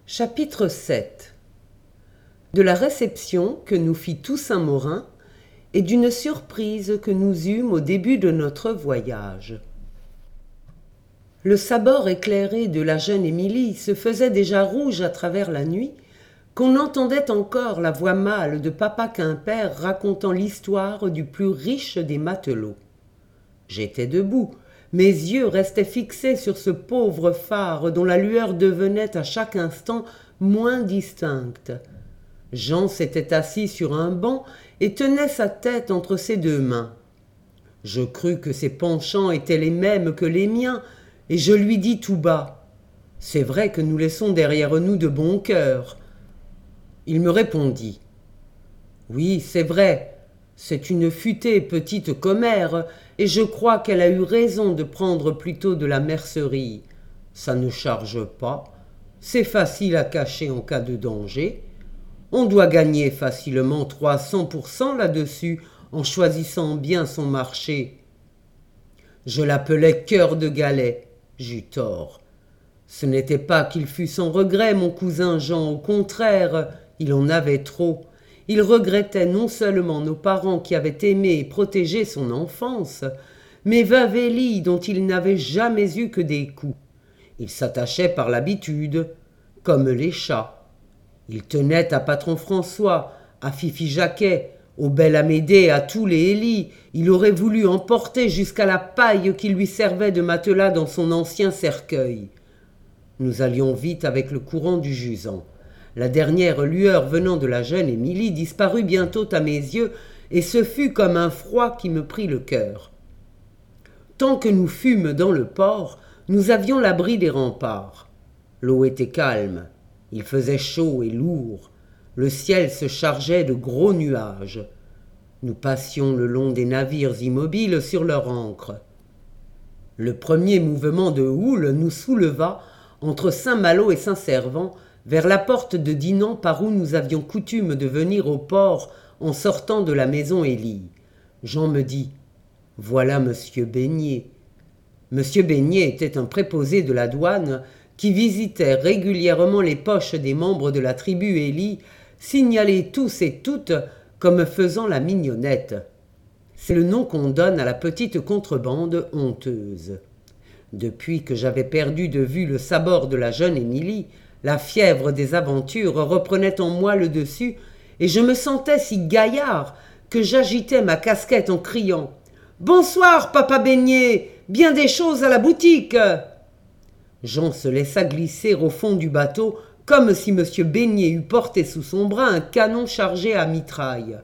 Chapitre 7. De la réception que nous fit Toussaint-Morin et d'une surprise que nous eûmes au début de notre voyage. Le sabord éclairé de la jeune Émilie se faisait déjà rouge à travers la nuit, qu'on entendait encore la voix mâle de papa Quimper racontant l'histoire du plus riche des matelots. J'étais debout, mes yeux restaient fixés sur ce pauvre phare dont la lueur devenait à chaque instant moins distincte. Jean s'était assis sur un banc et tenait sa tête entre ses deux mains. Je crus que ses penchants étaient les mêmes que les miens, et je lui dis tout bas : « C'est vrai que nous laissons derrière nous de bons cœurs. » Il me répondit : « Oui, c'est vrai, c'est une futée petite commère, et je crois qu'elle a eu raison de prendre plutôt de la mercerie. Ça ne charge pas, c'est facile à cacher en cas de danger. On doit gagner facilement 300% là-dessus en choisissant bien son marché. » Je l'appelais cœur de galet, j'eus tort. Ce n'était pas qu'il fût sans regret, mon cousin Jean, au contraire, il en avait trop. Il regrettait non seulement nos parents qui avaient aimé et protégé son enfance, mais veuve Élie dont il n'avait jamais eu que des coups. Il s'attachait par l'habitude, comme les chats. Il tenait à patron François, à Fifi Jacquet, au bel Amédée, à tous les Élie. Il aurait voulu emporter jusqu'à la paille qui lui servait de matelas dans son ancien cercueil. Nous allions vite avec le courant du jusant. La dernière lueur venant de la jeune Émilie disparut bientôt à mes yeux, et ce fut comme un froid qui me prit le cœur. Tant que nous fûmes dans le port, nous avions l'abri des remparts. L'eau était calme, il faisait chaud et lourd, le ciel se chargeait de gros nuages. Nous passions le long des navires immobiles sur leur ancre. Le premier mouvement de houle nous souleva entre Saint-Malo et Saint-Servant, vers la porte de Dinan par où nous avions coutume de venir au port en sortant de la maison Élie. Jean me dit : « Voilà monsieur Beignet. » Monsieur Beignet était un préposé de la douane qui visitait régulièrement les poches des membres de la tribu Élie, signalés tous et toutes comme faisant la mignonnette. C'est le nom qu'on donne à la petite contrebande honteuse. Depuis que j'avais perdu de vue le sabord de la jeune Émilie, la fièvre des aventures reprenait en moi le dessus, et je me sentais si gaillard que j'agitais ma casquette en criant : « Bonsoir, papa Beignet, bien des choses à la boutique !» Jean se laissa glisser au fond du bateau, comme si monsieur Beignet eût porté sous son bras un canon chargé à mitraille.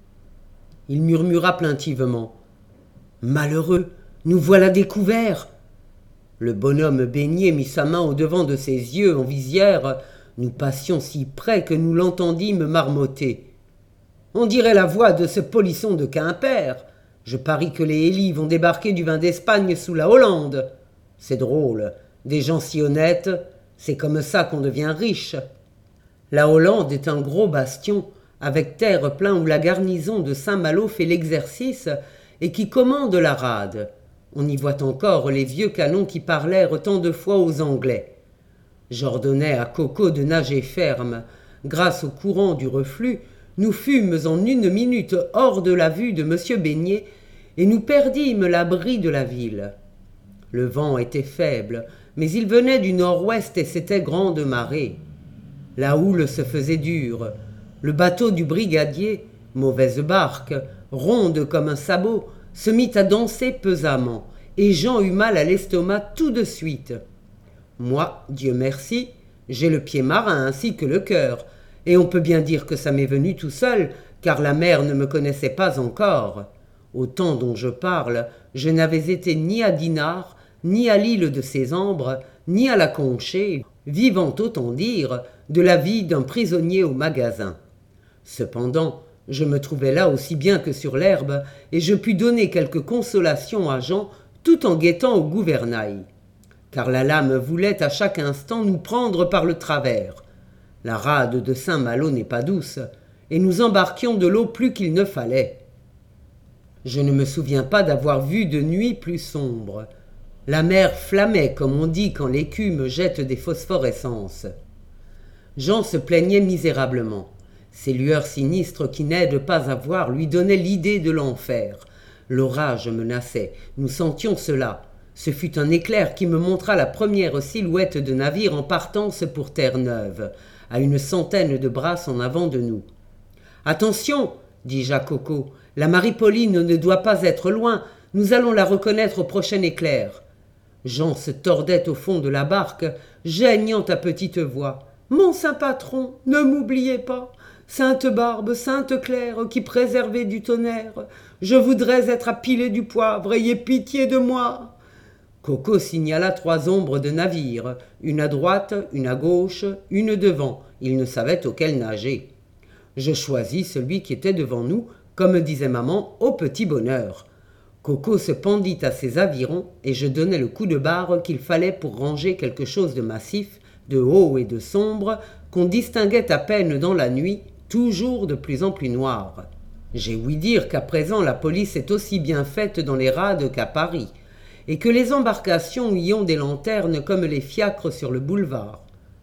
Il murmura plaintivement : « Malheureux, nous voilà découverts !» Le bonhomme Beignet mit sa main au-devant de ses yeux en visière. Nous passions si près que nous l'entendîmes marmotter : « On dirait la voix de ce polisson de Quimper. Je parie que les Élie vont débarquer du vin d'Espagne sous la Hollande. C'est drôle, des gens si honnêtes, c'est comme ça qu'on devient riche. » La Hollande est un gros bastion, avec terre plein où la garnison de Saint-Malo fait l'exercice et qui commande la rade. On y voit encore les vieux canons qui parlèrent tant de fois aux Anglais. J'ordonnai à Coco de nager ferme. Grâce au courant du reflux, nous fûmes en 1 minute hors de la vue de monsieur Beignet et nous perdîmes l'abri de la ville. Le vent était faible, mais il venait du nord-ouest et c'était grande marée. La houle se faisait dure. Le bateau du brigadier, mauvaise barque, ronde comme un sabot, se mit à danser pesamment, et Jean eut mal à l'estomac tout de suite. Moi, Dieu merci, j'ai le pied marin ainsi que le cœur, et on peut bien dire que ça m'est venu tout seul, car la mer ne me connaissait pas encore. Au temps dont je parle, je n'avais été ni à Dinard, ni à l'île de Sésambre, ni à la Conchée, vivant autant dire de la vie d'un prisonnier au magasin. Cependant, je me trouvais là aussi bien que sur l'herbe, et je pus donner quelque consolation à Jean tout en guettant au gouvernail. Car la lame voulait à chaque instant nous prendre par le travers. La rade de Saint-Malo n'est pas douce, et nous embarquions de l'eau plus qu'il ne fallait. Je ne me souviens pas d'avoir vu de nuit plus sombre. La mer flammait, comme on dit quand l'écume jette des phosphorescences. Jean se plaignait misérablement. Ces lueurs sinistres qui n'aident pas à voir lui donnaient l'idée de l'enfer. L'orage menaçait, nous sentions cela. Ce fut un éclair qui me montra la première silhouette de navire en partance pour Terre-Neuve, à une centaine de brasses en avant de nous. « Attention !» dis-je à Coco, « la Marie-Pauline ne doit pas être loin, nous allons la reconnaître au prochain éclair. » Jean se tordait au fond de la barque, geignant à petite voix. « Mon saint patron, ne m'oubliez pas ! Sainte Barbe, Sainte Claire, qui préservez du tonnerre, je voudrais être à piler du poivre, ayez pitié de moi !» Coco signala 3 ombres de navires, une à droite, une à gauche, une devant. Il ne savait auquel nager. Je choisis celui qui était devant nous, comme disait maman, au petit bonheur. Coco se pendit à ses avirons et je donnai le coup de barre qu'il fallait pour ranger quelque chose de massif, de haut et de sombre, qu'on distinguait à peine dans la nuit, toujours de plus en plus noire. J'ai ouï dire qu'à présent la police est aussi bien faite dans les rades qu'à Paris, et que les embarcations y ont des lanternes comme les fiacres sur le boulevard.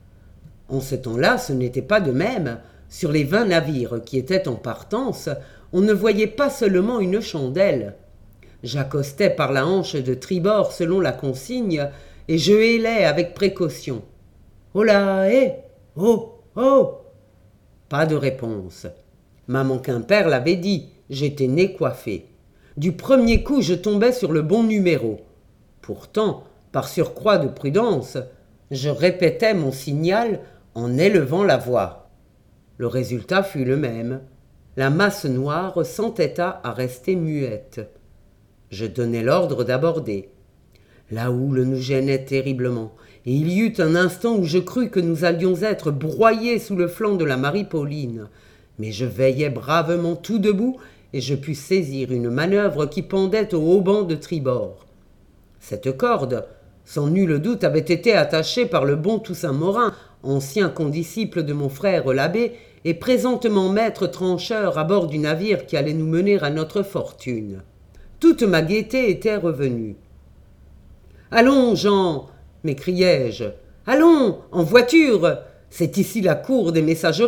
En ce temps-là, ce n'était pas de même. Sur les 20 navires qui étaient en partance, on ne voyait pas seulement une chandelle. J'accostais par la hanche de tribord selon la consigne, et je hélais avec précaution. « Oh là, hé! Oh! Oh !» Pas de réponse. Maman Quimper l'avait dit, j'étais né coiffé. Du premier coup, je tombais sur le bon numéro. Pourtant, par surcroît de prudence, je répétais mon signal en élevant la voix. Le résultat fut le même. La masse noire s'entêta à rester muette. Je donnai l'ordre d'aborder. La houle nous gênait terriblement, et il y eut un instant où je crus que nous allions être broyés sous le flanc de la Marie-Pauline. Mais je veillais bravement tout debout, et je pus saisir une manœuvre qui pendait au haubans de tribord. Cette corde, sans nul doute, avait été attachée par le bon Toussaint Morin, ancien condisciple de mon frère l'abbé, et présentement maître trancheur à bord du navire qui allait nous mener à notre fortune. Toute ma gaieté était revenue. « Allons, Jean !» m'écriai-je. « Allons, en voiture! C'est ici la cour des messageries !»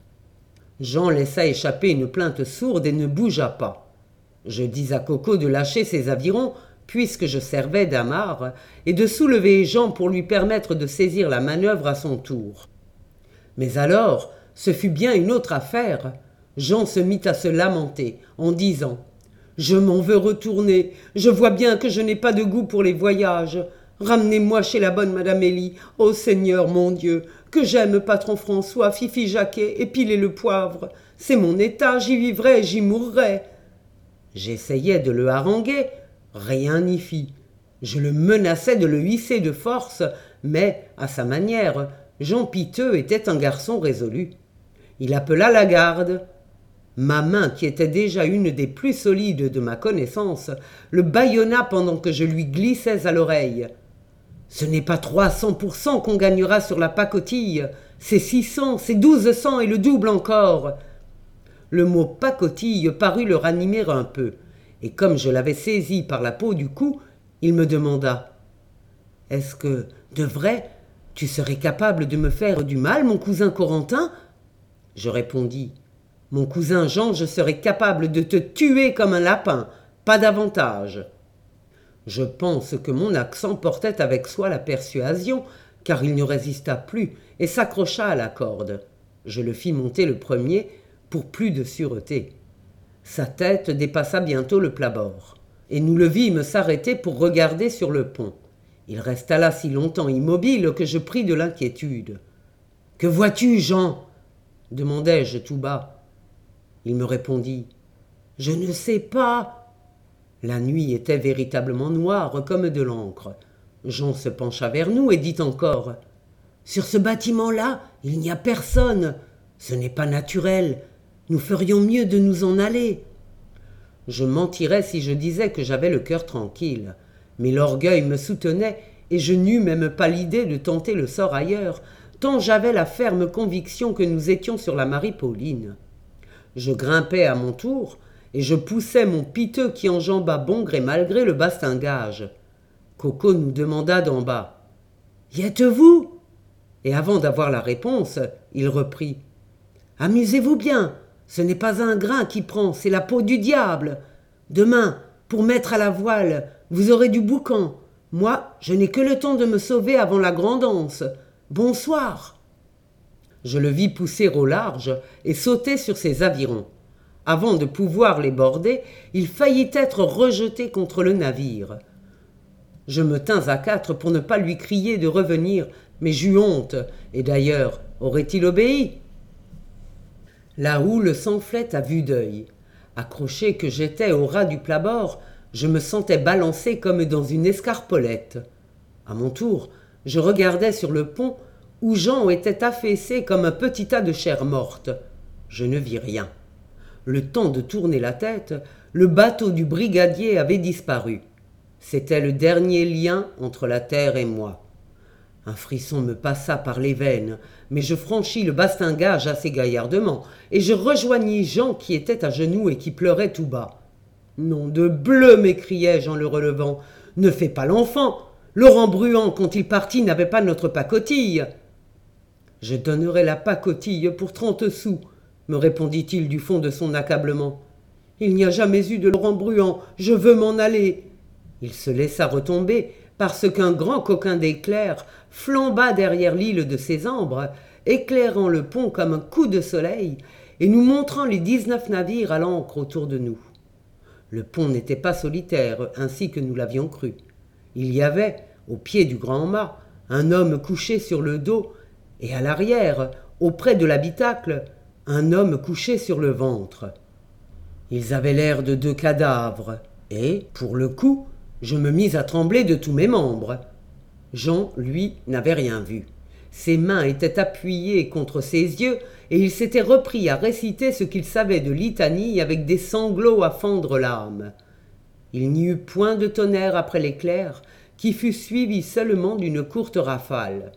Jean laissa échapper une plainte sourde et ne bougea pas. Je dis à Coco de lâcher ses avirons, puisque je servais d'amarre, et de soulever Jean pour lui permettre de saisir la manœuvre à son tour. Mais alors, ce fut bien une autre affaire. Jean se mit à se lamenter, en disant « Je m'en veux retourner, je vois bien que je n'ai pas de goût pour les voyages. Ramenez-moi chez la bonne Madame Élie, ô Seigneur mon Dieu, que j'aime patron François, Fifi Jacquet et piler le poivre. C'est mon état, j'y vivrai, j'y mourrai. » J'essayais de le haranguer, rien n'y fit. Je le menaçais de le hisser de force, mais, à sa manière, Jean Piteux était un garçon résolu. Il appela la garde. Ma main, qui était déjà une des plus solides de ma connaissance, le bâillonna pendant que je lui glissais à l'oreille. « Ce n'est pas 300% qu'on gagnera sur la pacotille, c'est 600, c'est 1200 et le double encore. » Le mot pacotille parut le ranimer un peu, et comme je l'avais saisi par la peau du cou, il me demanda « Est-ce que, de vrai, tu serais capable de me faire du mal, mon cousin Corentin ?» Je répondis « Mon cousin Jean, je serais capable de te tuer comme un lapin, pas davantage. » Je pense que mon accent portait avec soi la persuasion, car il ne résista plus et s'accrocha à la corde. Je le fis monter le premier pour plus de sûreté. Sa tête dépassa bientôt le plat-bord, et nous le vîmes s'arrêter pour regarder sur le pont. Il resta là si longtemps immobile que je pris de l'inquiétude. « Que vois-tu, Jean ?» demandai-je tout bas. Il me répondit « Je ne sais pas. » La nuit était véritablement noire comme de l'encre. Jean se pencha vers nous et dit encore « Sur ce bâtiment-là, il n'y a personne. Ce n'est pas naturel. Nous ferions mieux de nous en aller. » Je mentirais si je disais que j'avais le cœur tranquille. Mais l'orgueil me soutenait et je n'eus même pas l'idée de tenter le sort ailleurs, tant j'avais la ferme conviction que nous étions sur la Marie-Pauline. Je grimpai à mon tour et je poussai mon piteux qui enjamba bon gré mal gré le bastingage. Coco nous demanda d'en bas. « Y êtes-vous » Et avant d'avoir la réponse, il reprit. « Amusez-vous bien, ce n'est pas un grain qui prend, c'est la peau du diable. Demain, pour mettre à la voile, vous aurez du boucan. Moi, je n'ai que le temps de me sauver avant la grande anse. Bonsoir !» Je le vis pousser au large et sauter sur ses avirons. Avant de pouvoir les border, il faillit être rejeté contre le navire. Je me tins à quatre pour ne pas lui crier de revenir, mais j'eus honte, et d'ailleurs, aurait-il obéi ? La houle s'enflait à vue d'œil. Accroché que j'étais au ras du plat-bord, je me sentais balancé comme dans une escarpolette. À mon tour, je regardais sur le pont où Jean était affaissé comme un petit tas de chair morte. Je ne vis rien. Le temps de tourner la tête, le bateau du brigadier avait disparu. C'était le dernier lien entre la terre et moi. Un frisson me passa par les veines, mais je franchis le bastingage assez gaillardement, et je rejoignis Jean qui était à genoux et qui pleurait tout bas. « Nom de bleu !» m'écriai-je en le relevant. « Ne fais pas l'enfant. Laurent Bruant, quand il partit, n'avait pas notre pacotille. »« Je donnerais la pacotille pour 30 sous, me répondit-il du fond de son accablement. « Il n'y a jamais eu de Laurent Bruant. Je veux m'en aller. » Il se laissa retomber parce qu'un grand coquin d'éclair flamba derrière l'île de ses ambres, éclairant le pont comme un coup de soleil et nous montrant les 19 navires à l'ancre autour de nous. Le pont n'était pas solitaire, ainsi que nous l'avions cru. Il y avait, au pied du grand mât, un homme couché sur le dos, et à l'arrière, auprès de l'habitacle, un homme couché sur le ventre. Ils avaient l'air de 2 cadavres, et, pour le coup, je me mis à trembler de tous mes membres. Jean, lui, n'avait rien vu. Ses mains étaient appuyées contre ses yeux et il s'était repris à réciter ce qu'il savait de litanie avec des sanglots à fendre l'âme. Il n'y eut point de tonnerre après l'éclair, qui fut suivi seulement d'une courte rafale.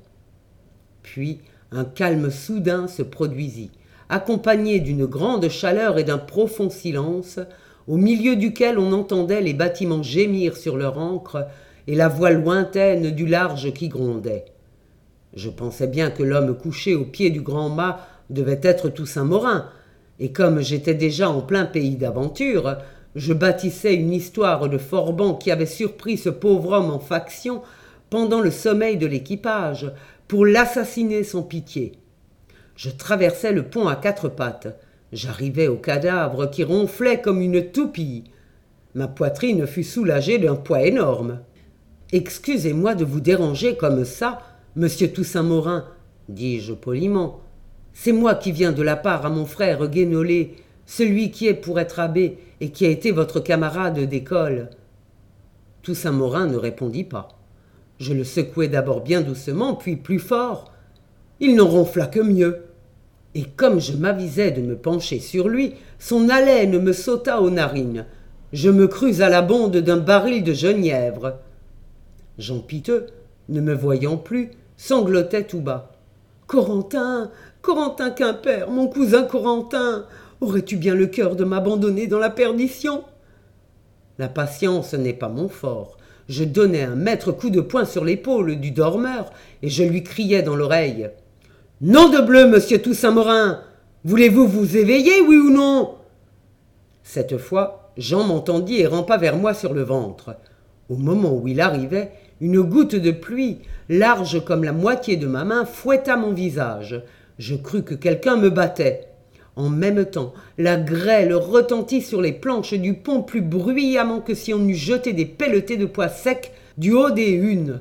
Puis un calme soudain se produisit, accompagné d'une grande chaleur et d'un profond silence, au milieu duquel on entendait les bâtiments gémir sur leur ancre et la voix lointaine du large qui grondait. Je pensais bien que l'homme couché au pied du grand mât devait être Toussaint Morin, et comme j'étais déjà en plein pays d'aventure, je bâtissais une histoire de Forban qui avait surpris ce pauvre homme en faction pendant le sommeil de l'équipage pour l'assassiner sans pitié. Je traversais le pont à 4 pattes. J'arrivais au cadavre qui ronflait comme une toupie. Ma poitrine fut soulagée d'un poids énorme. « Excusez-moi de vous déranger comme ça, monsieur Toussaint Morin, dis-je poliment. C'est moi qui viens de la part à mon frère Guénolé, celui qui est pour être abbé et qui a été votre camarade d'école. » Toussaint Morin ne répondit pas. Je le secouai d'abord bien doucement, puis plus fort. Il n'en ronfla que mieux. Et comme je m'avisais de me pencher sur lui, son haleine me sauta aux narines. Je me crus à la bonde d'un baril de genièvre. Jean Piteux, ne me voyant plus, sanglotait tout bas. « Corentin, Corentin Quimper, mon cousin Corentin, aurais-tu bien le cœur de m'abandonner dans la perdition ?» La patience n'est pas mon fort. Je donnai un maître coup de poing sur l'épaule du dormeur et je lui criai dans l'oreille. « Nom de bleu, monsieur Toussaint Morin, voulez-vous vous éveiller, oui ou non ?» Cette fois, Jean m'entendit et rampa vers moi sur le ventre. Au moment où il arrivait, une goutte de pluie, large comme la moitié de ma main, fouetta mon visage. Je crus que quelqu'un me battait. En même temps, la grêle retentit sur les planches du pont plus bruyamment que si on eût jeté des pelletées de pois secs du haut des hunes.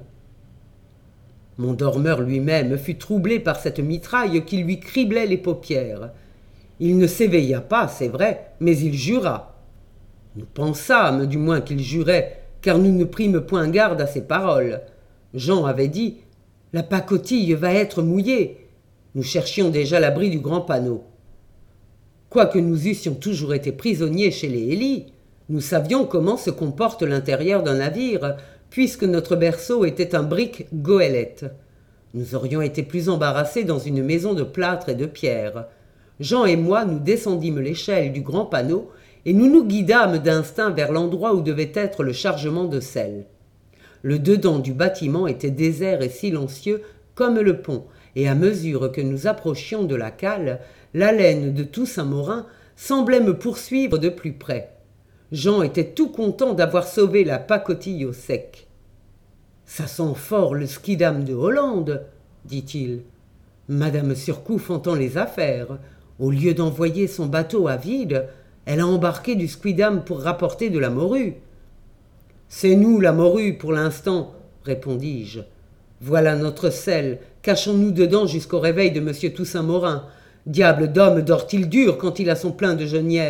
Mon dormeur lui-même fut troublé par cette mitraille qui lui criblait les paupières. Il ne s'éveilla pas, c'est vrai, mais il jura. Nous pensâmes du moins qu'il jurait, car nous ne prîmes point garde à ses paroles. Jean avait dit « La pacotille va être mouillée ». Nous cherchions déjà l'abri du grand panneau. Quoique nous eussions toujours été prisonniers chez les Hélie, nous savions comment se comporte l'intérieur d'un navire, puisque notre berceau était un brick goélette. Nous aurions été plus embarrassés dans une maison de plâtre et de pierre. Jean et moi, nous descendîmes l'échelle du grand panneau et nous nous guidâmes d'instinct vers l'endroit où devait être le chargement de sel. Le dedans du bâtiment était désert et silencieux comme le pont, et à mesure que nous approchions de la cale, l'haleine de Toussaint-Morin semblait me poursuivre de plus près. Jean était tout content d'avoir sauvé la pacotille au sec. « Ça sent fort le Squidam de Hollande, » dit-il. « Madame Surcouf entend les affaires. Au lieu d'envoyer son bateau à vide, elle a embarqué du Squidam pour rapporter de la morue. »« C'est nous la morue pour l'instant, » répondis-je. « Voilà notre selle, cachons-nous dedans jusqu'au réveil de M. Toussaint-Morin. Diable d'homme dort-il dur quand il a son plein de genièvre ?»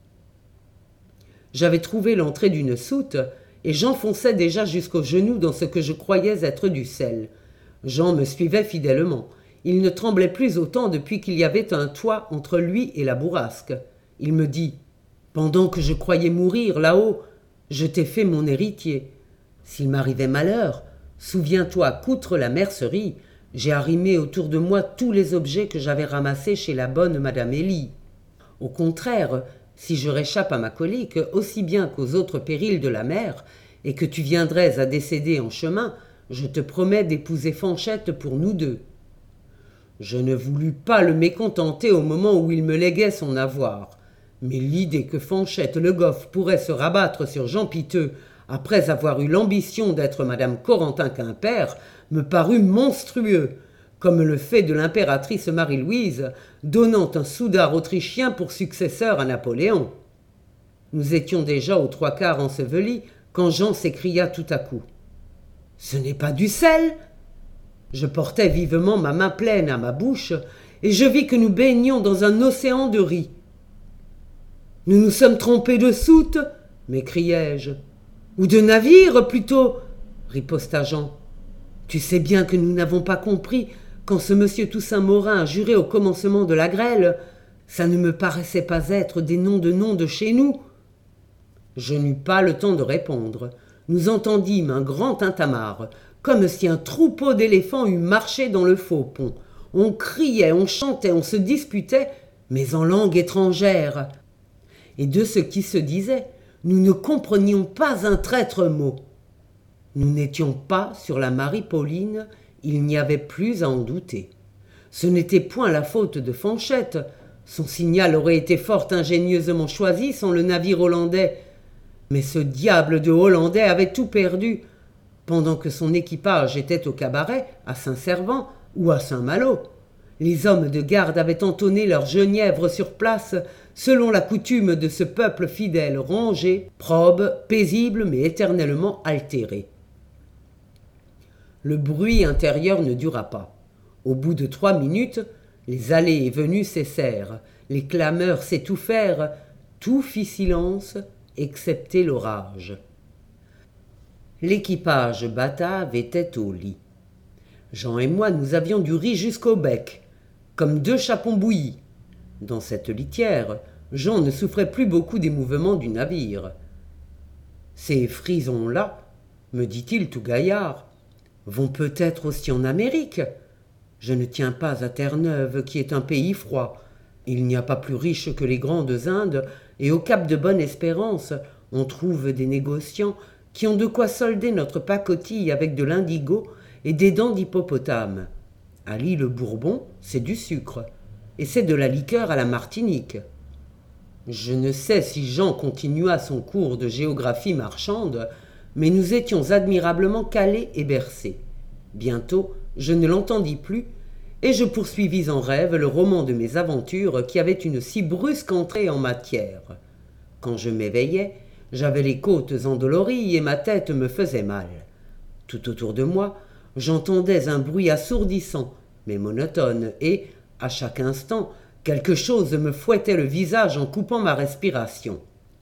J'avais trouvé l'entrée d'une soute, et j'enfonçais déjà jusqu'aux genoux dans ce que je croyais être du sel. Jean me suivait fidèlement. Il ne tremblait plus autant depuis qu'il y avait un toit entre lui et la bourrasque. Il me dit « Pendant que je croyais mourir là-haut, je t'ai fait mon héritier. S'il m'arrivait malheur, souviens-toi qu'outre la mercerie, j'ai arrimé autour de moi tous les objets que j'avais ramassés chez la bonne Madame Élie. Au contraire, si je réchappe à ma colique aussi bien qu'aux autres périls de la mer, et que tu viendrais à décéder en chemin, je te promets d'épouser Fanchette pour nous deux. » Je ne voulus pas le mécontenter au moment où il me léguait son avoir, mais l'idée que Fanchette le Goff pourrait se rabattre sur Jean Piteux après avoir eu l'ambition d'être Madame Corentin Quimper me parut monstrueux, comme le fait de l'impératrice Marie-Louise, donnant un soudard autrichien pour successeur à Napoléon. Nous étions déjà aux 3/4 ensevelis quand Jean s'écria tout à coup « Ce n'est pas du sel !» Je portais vivement ma main pleine à ma bouche et je vis que nous baignions dans un océan de riz. « Nous nous sommes trompés de soute !» m'écriai-je. « Ou de navire, plutôt !» riposta Jean. « Tu sais bien que nous n'avons pas compris quand ce monsieur Toussaint-Morin a juré au commencement de la grêle. Ça ne me paraissait pas être des noms de chez nous. » Je n'eus pas le temps de répondre. Nous entendîmes un grand tintamarre, comme si un troupeau d'éléphants eût marché dans le faux pont. On criait, on chantait, on se disputait, mais en langue étrangère. Et de ce qui se disait, nous ne comprenions pas un traître mot. Nous n'étions pas sur la Marie-Pauline, il n'y avait plus à en douter. Ce n'était point la faute de Fanchette. Son signal aurait été fort ingénieusement choisi sans le navire hollandais. Mais ce diable de Hollandais avait tout perdu, pendant que son équipage était au cabaret, à Saint-Servant ou à Saint-Malo. Les hommes de garde avaient entonné leur genièvre sur place, selon la coutume de ce peuple fidèle, rangé, probe, paisible, mais éternellement altéré. Le bruit intérieur ne dura pas. Au bout de 3 minutes, les allées et venues cessèrent, les clameurs s'étouffèrent, tout fit silence, excepté l'orage. L'équipage batave était au lit. Jean et moi, nous avions du riz jusqu'au bec, comme 2 chapons bouillis. Dans cette litière, Jean ne souffrait plus beaucoup des mouvements du navire. « Ces frisons-là, me dit-il tout gaillard, vont peut-être aussi en Amérique. Je ne tiens pas à Terre-Neuve, qui est un pays froid. Il n'y a pas plus riche que les grandes Indes, et au Cap de Bonne-Espérance, on trouve des négociants qui ont de quoi solder notre pacotille avec de l'indigo et des dents d'hippopotame. À l'île Bourbon, c'est du sucre, et c'est de la liqueur à la Martinique. » Je ne sais si Jean continua son cours de géographie marchande, mais nous étions admirablement calés et bercés. Bientôt, je ne l'entendis plus, et je poursuivis en rêve le roman de mes aventures qui avait une si brusque entrée en matière. Quand je m'éveillais, j'avais les côtes endolories et ma tête me faisait mal. Tout autour de moi, j'entendais un bruit assourdissant, mais monotone, et, à chaque instant, quelque chose me fouettait le visage en coupant ma respiration.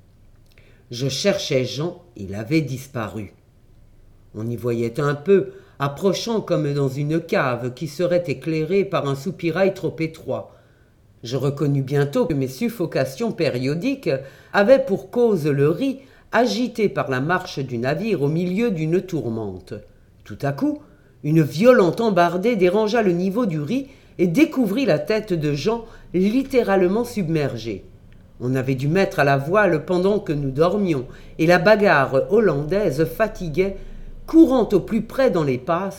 Je cherchais Jean, il avait disparu. On y voyait un peu, approchant comme dans une cave qui serait éclairée par un soupirail trop étroit. Je reconnus bientôt que mes suffocations périodiques avaient pour cause le riz agité par la marche du navire au milieu d'une tourmente. Tout à coup, une violente embardée dérangea le niveau du riz et découvrit la tête de Jean littéralement submergée. On avait dû mettre à la voile pendant que nous dormions, et la bagarre hollandaise fatiguait, courant au plus près dans les passes,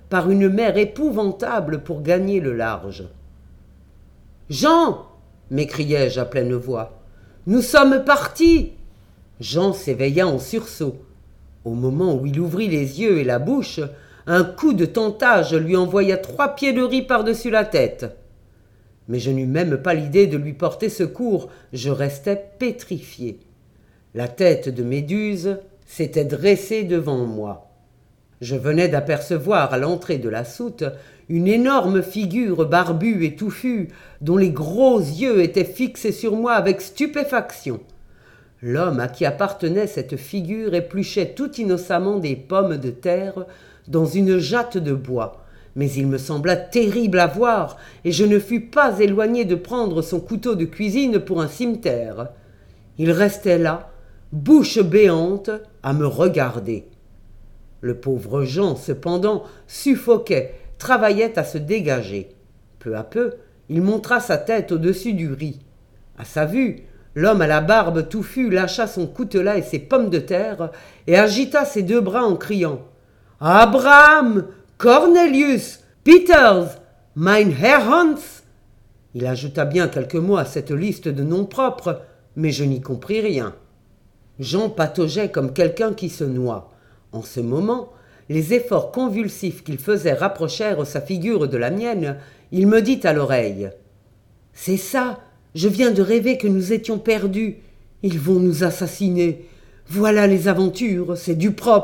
par une mer épouvantable pour gagner le large. « Jean !» m'écriai-je à pleine voix. « Nous sommes partis !» Jean s'éveilla en sursaut. Au moment où il ouvrit les yeux et la bouche, un coup de tentage lui envoya 3 pieds de riz par-dessus la tête. Mais je n'eus même pas l'idée de lui porter secours, je restais pétrifié. La tête de Méduse s'était dressée devant moi. Je venais d'apercevoir à l'entrée de la soute une énorme figure barbue et touffue, dont les gros yeux étaient fixés sur moi avec stupéfaction. L'homme à qui appartenait cette figure épluchait tout innocemment des pommes de terre dans une jatte de bois, mais il me sembla terrible à voir, et je ne fus pas éloigné de prendre son couteau de cuisine pour un cimeterre. Il restait là, bouche béante, à me regarder. Le pauvre Jean, cependant, suffoquait, travaillait à se dégager. Peu à peu, il montra sa tête au-dessus du riz. À sa vue, l'homme à la barbe touffue lâcha son coutelas et ses pommes de terre et agita ses 2 bras en criant « Abraham, Cornelius, Peters, mein Herr Hans !» Il ajouta bien quelques mots à cette liste de noms propres, mais je n'y compris rien. Jean pataugeait comme quelqu'un qui se noie. En ce moment, les efforts convulsifs qu'il faisait rapprochèrent sa figure de la mienne. Il me dit à l'oreille « C'est ça, je viens de rêver que nous étions perdus. Ils vont nous assassiner. Voilà les aventures, c'est du propre. »